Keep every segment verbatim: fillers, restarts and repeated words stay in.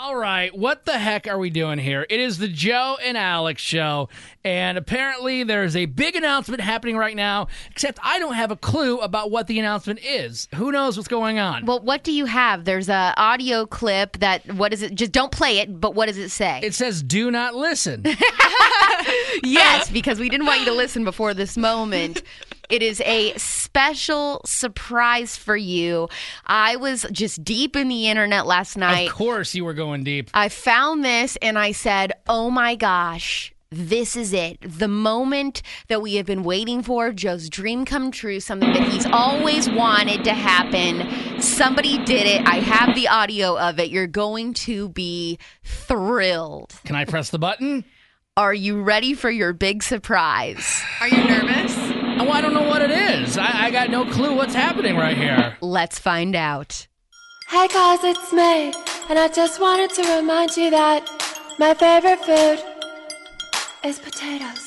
All right, what the heck are we doing here? It is the Joe and Alex show, and apparently there's a big announcement happening right now, except I don't have a clue about what the announcement is. Who knows what's going on? Well, what do you have? There's a audio clip that, what is it? Just don't play it, but what does it say? It says, do not listen. Yes, because we didn't want you to listen before this moment. It is a special surprise for you. I was just deep in the internet last night. Of course you were going deep. I found this and I said, oh my gosh, this is it. The moment that we have been waiting for, Joe's dream come true, something that he's always wanted to happen. Somebody did it. I have the audio of it. You're going to be thrilled. Can I press the button? Are you ready for your big surprise? Are you nervous? Oh, I don't know what it is. I, I got no clue what's happening right here. Let's find out. Hey guys, it's me, and I just wanted to remind you that my favorite food is potatoes.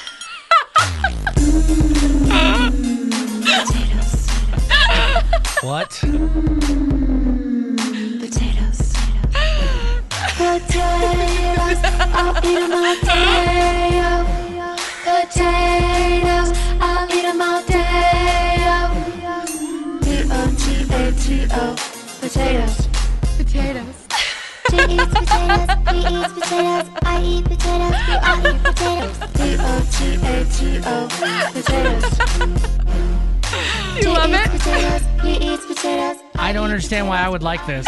Potatoes. What? Potatoes. Potatoes. I'll eat them all day. Oh. Potatoes. I'll eat them all day. Oh. P O T A T O. Potatoes. Potatoes. She eats potatoes. He eats potatoes. I eat potatoes. We all eat potatoes. P O T A T O. Potatoes. You She love eats it? potatoes. He eats potatoes. I don't understand why I would like this.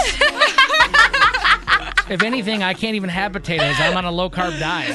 If anything, I can't even have potatoes. I'm on a low-carb diet.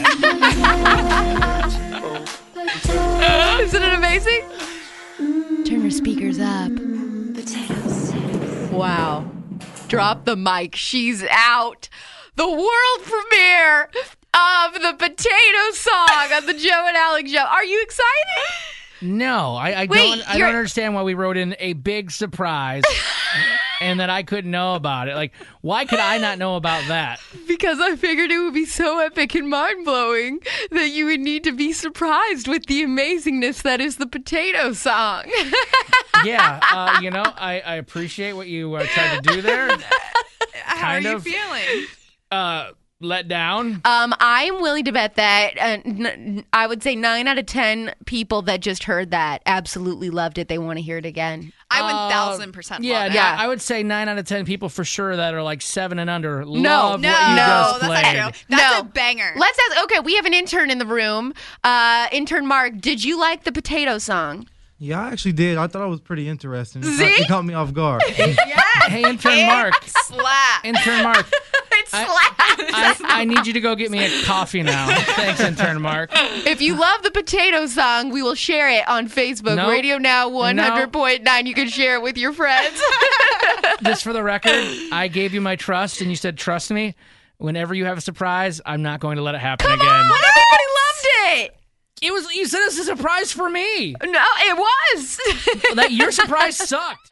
Isn't it amazing? Turn your speakers up. Potatoes. Wow. Drop the mic. She's out. The world premiere of the Potato Song on the Joe and Alex show. Are you excited? No, I, I Wait, don't. I you're- don't understand why we wrote in a big surprise, and that I couldn't know about it. Like, why could I not know about that? Because I figured it would be so epic and mind-blowing that you would need to be surprised with the amazingness that is the Potato Song. Yeah, uh, you know, I, I appreciate what you uh, tried to do there. How Kind are you of. feeling? Uh, let down. Um, I'm willing to bet that uh, n- I would say nine out of ten people that just heard that absolutely loved it. They want to hear it again. I Uh, one thousand percent Yeah, love it. yeah. Yeah. I would say nine out of ten people for sure that are like seven and under No, love No, what you no, just that's played. not true. That's No. a banger. Let's ask. Okay, we have an intern in the room. Uh, intern Mark, did you like the Potato Song? Yeah, I actually did. I thought it was pretty interesting. It caught, See? it caught me off guard. Hey, intern Mark. Slap. Intern Mark. It's I- slaps. I, I need you to go get me a coffee now. Thanks, intern Mark. If you love the Potato Song, we will share it on Facebook. Nope. Radio Now one hundred point nine. You can share it with your friends. Just for the record, I gave you my trust, and you said, trust me. Whenever you have a surprise, I'm not going to let it happen again. But everybody loved it. It was. You said it's a surprise for me. No, it was. That your surprise sucked.